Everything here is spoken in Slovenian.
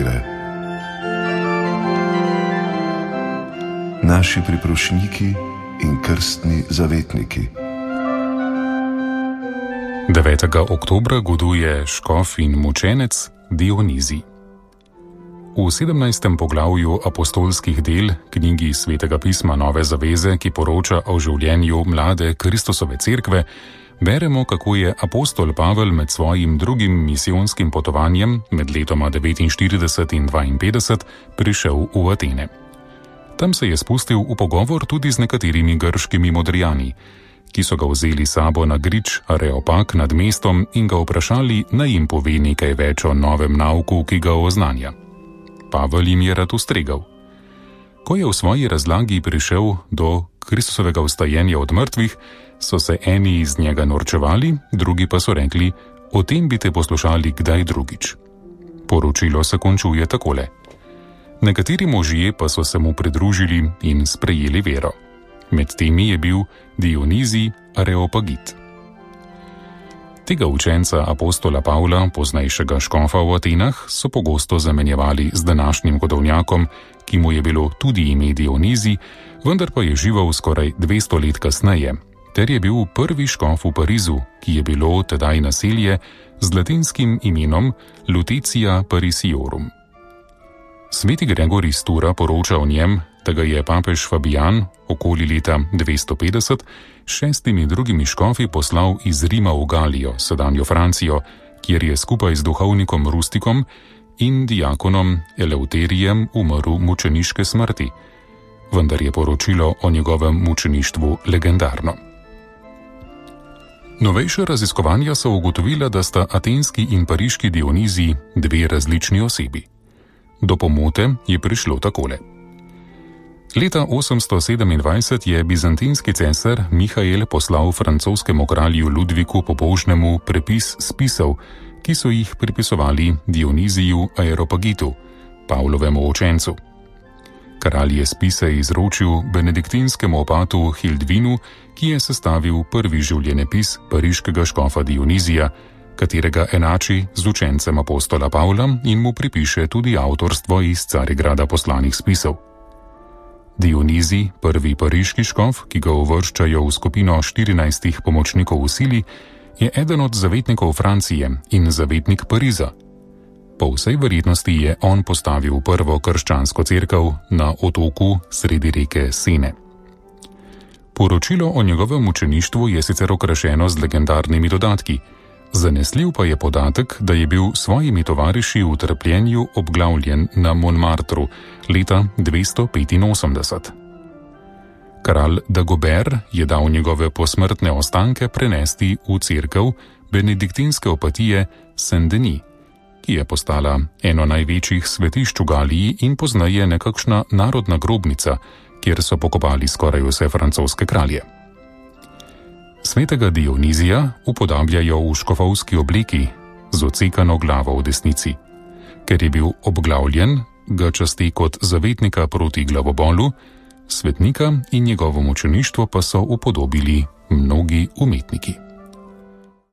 vere. Naši priprošniki in krstni zavetniki. 9. oktobra goduje škof in mučenec Dionizij. V 17. poglavju apostolskih del knjigi Svetega pisma Nove zaveze, ki poroča o življenju mlade Kristusove cerkve, beremo, kako je apostol Pavel med svojim drugim misijonskim potovanjem med letoma 49 in 52 prišel v Atene. Tam se je spustil v pogovor tudi z nekaterimi grškimi modrijani, ki so ga vzeli sabo na grič Areopag nad mestom in ga vprašali, naj jim pove nekaj več o novem nauku, ki ga oznanja. Pavel jim je rad ustregal. Ko je v svoji razlagi prišel do Kristusovega vstajenja od mrtvih, so se eni iz njega norčevali, drugi pa so rekli, o tem bi te poslušali kdaj drugič. Poročilo se končuje takole. Nekateri možje pa so se mu pridružili in sprejeli vero. Med temi je bil Dionizij Areopagit. Tega učenca apostola Pavla, poznejšega škofa v Atenah, so pogosto zamenjevali z današnjim godovnjakom, ki mu je bilo tudi ime Dionizij, vendar pa je živel skoraj 200 let kasneje, ter je bil prvi škof v Parizu, ki je bilo tedaj naselje z latinskim imenom Lutetia Parisiorum. Sveti Gregor iz Tura poroča o njem, da ga je papež Fabijan okoli leta 250 s 6 drugimi škofi poslal iz Rima v Galijo, sedanjo Francijo, kjer je skupaj z duhovnikom Rustikom in diakonom Eleuterijem umrl mučeniške smrti, vendar je poročilo o njegovem mučeništvu legendarno. Novejša raziskovanja so ugotovila, da sta atenski in pariški Dionizij dve različni osebi. Do pomote je prišlo takole. Leta 827 je bizantinski cesar Mihael poslal francoskemu kralju Ludviku Pobožnemu prepis spisov, ki so jih pripisovali Dioniziju Areopagitu, Pavlovemu učencu. Kralj je spise izročil benediktinskemu opatu Hildvinu, ki je sestavil prvi življenjepis pariškega škofa Dionizija, katerega enači z učencem apostola Pavla in mu pripiše tudi avtorstvo iz Carigrada poslanih spisov. Dionizij, prvi pariški škof, ki ga uvrščajo v skupino 14 pomočnikov v sili, je eden od zavetnikov Francije in zavetnik Pariza. Po vsej verjetnosti je on postavil prvo krščansko cerkev na otoku sredi reke Sene. Poročilo o njegovem mučeništvu je sicer okrašeno z legendarnimi dodatki, zanesljiv pa je podatek, da je bil s svojimi tovariši v trpljenju obglavljen na Montmartru leta 285. Kralj Dagobert je dal njegove posmrtne ostanke prenesti v cerkev benediktinske opatije Saint-Denis, ki je postala eno največjih svetišč v Galiji in pozneje nekakšna narodna grobnica, kjer so pokopali skoraj vse francoske kralje. Svetega Dionizija upodabljajo v škofovski obleki z odsekano glavo v desnici. Ker je bil obglavljen, ga časti kot zavetnika proti glavobolu, svetnika in njegovo mučeništvo pa so upodobili mnogi umetniki.